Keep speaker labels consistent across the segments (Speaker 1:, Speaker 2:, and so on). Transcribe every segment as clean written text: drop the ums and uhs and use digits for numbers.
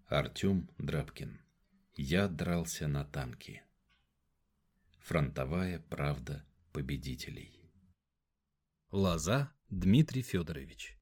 Speaker 1: Артем Драбкин. Я дрался на танке. Фронтовая правда победителей.
Speaker 2: Лоза Дмитрий Федорович.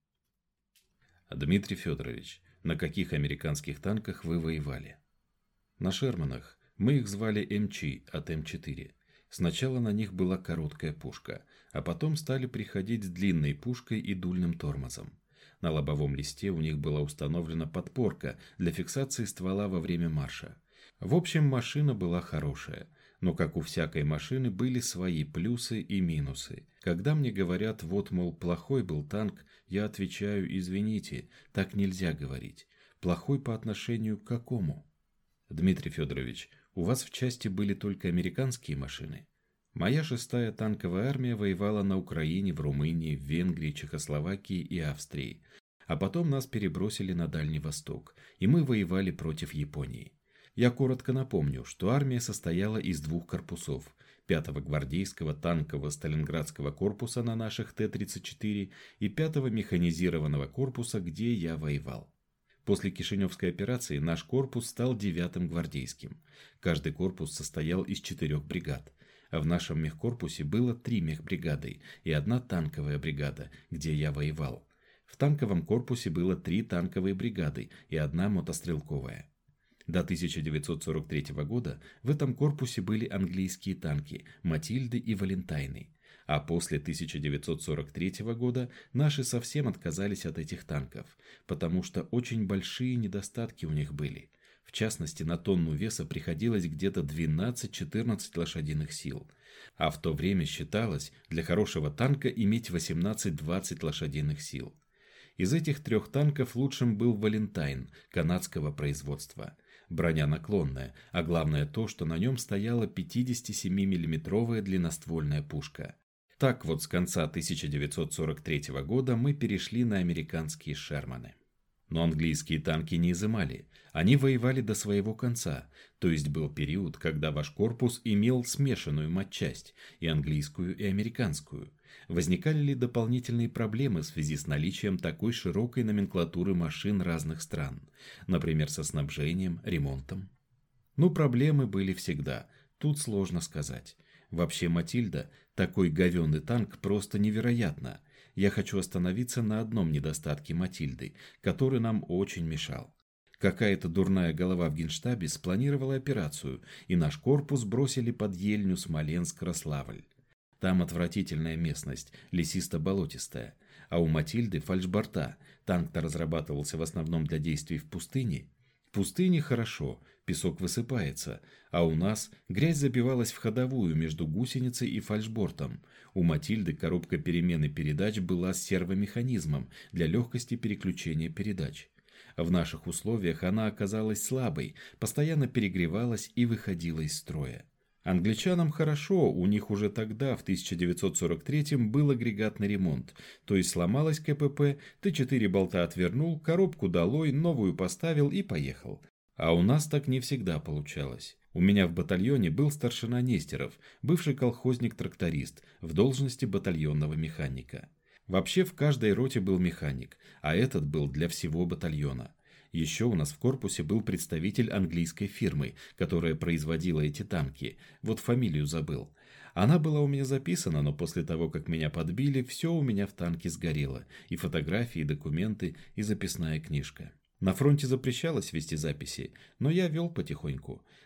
Speaker 1: Дмитрий Федорович, на каких американских танках вы воевали? На Шерманах. Мы их звали МЧ от М4. Сначала на них была короткая пушка, а потом стали приходить с длинной пушкой и дульным тормозом. На лобовом листе у них была установлена подпорка для фиксации ствола во время марша. В общем, машина была хорошая, но как у всякой машины были свои плюсы и минусы. Когда мне говорят, вот, мол, плохой был танк, я отвечаю, извините, так нельзя говорить. Плохой по отношению к какому? Дмитрий Федорович, у вас в части были только американские машины? Моя 6-я танковая армия воевала на Украине, в Румынии, в Венгрии, Чехословакии и Австрии. А потом нас перебросили на Дальний Восток, и мы воевали против Японии. Я коротко напомню, что армия состояла из 2 корпусов. 5-го гвардейского танкового Сталинградского корпуса на наших Т-34 и 5-го механизированного корпуса, где я воевал. После Кишиневской операции наш корпус стал 9-м гвардейским. Каждый корпус состоял из 4 бригад. А в нашем мехкорпусе было 3 мехбригады и 1 танковая бригада, где я воевал. В танковом корпусе было 3 танковые бригады и 1 мотострелковая. До 1943 года в этом корпусе были английские танки «Матильды» и «Валентайны». А после 1943 года наши совсем отказались от этих танков, потому что очень большие недостатки у них были. В частности, на тонну веса приходилось где-то 12-14 лошадиных сил. А в то время считалось для хорошего танка иметь 18-20 лошадиных сил. Из этих 3 танков лучшим был «Валентайн» канадского производства. Броня наклонная, а главное то, что на нем стояла 57-миллиметровая длинноствольная пушка. Так вот, с конца 1943 года мы перешли на американские «Шерманы». Но английские танки не изымали, они воевали до своего конца, то есть был период, когда ваш корпус имел смешанную матчасть, и английскую, и американскую. Возникали ли дополнительные проблемы в связи с наличием такой широкой номенклатуры машин разных стран, например, со снабжением, ремонтом? Ну, проблемы были всегда, тут сложно сказать. Вообще, Матильда, такой говёный танк, просто невероятно. Я хочу остановиться на одном недостатке Матильды, который нам очень мешал. Какая-то дурная голова в Генштабе спланировала операцию, и наш корпус бросили под Ельню, Смоленск, Рославль. Там отвратительная местность, лесисто-болотистая. А у Матильды фальшборта. Танк-то разрабатывался в основном для действий в пустыне. В пустыне хорошо, песок высыпается, а у нас грязь забивалась в ходовую между гусеницей и фальшбортом. У Матильды коробка перемены передач была с сервомеханизмом для легкости переключения передач. В наших условиях она оказалась слабой, постоянно перегревалась и выходила из строя. Англичанам хорошо, у них уже тогда, в 1943-м, был агрегатный ремонт, то есть сломалась КПП, ты 4 болта отвернул, коробку долой, новую поставил и поехал. А у нас так не всегда получалось. У меня в батальоне был старшина Нестеров, бывший колхозник-тракторист, в должности батальонного механика. Вообще в каждой роте был механик, а этот был для всего батальона. Еще у нас в корпусе был представитель английской фирмы, которая производила эти танки. Вот фамилию забыл. Она была у меня записана, но после того, как меня подбили, все у меня в танке сгорело. И фотографии, и документы, и записная книжка. На фронте запрещалось вести записи, но я вел потихоньку.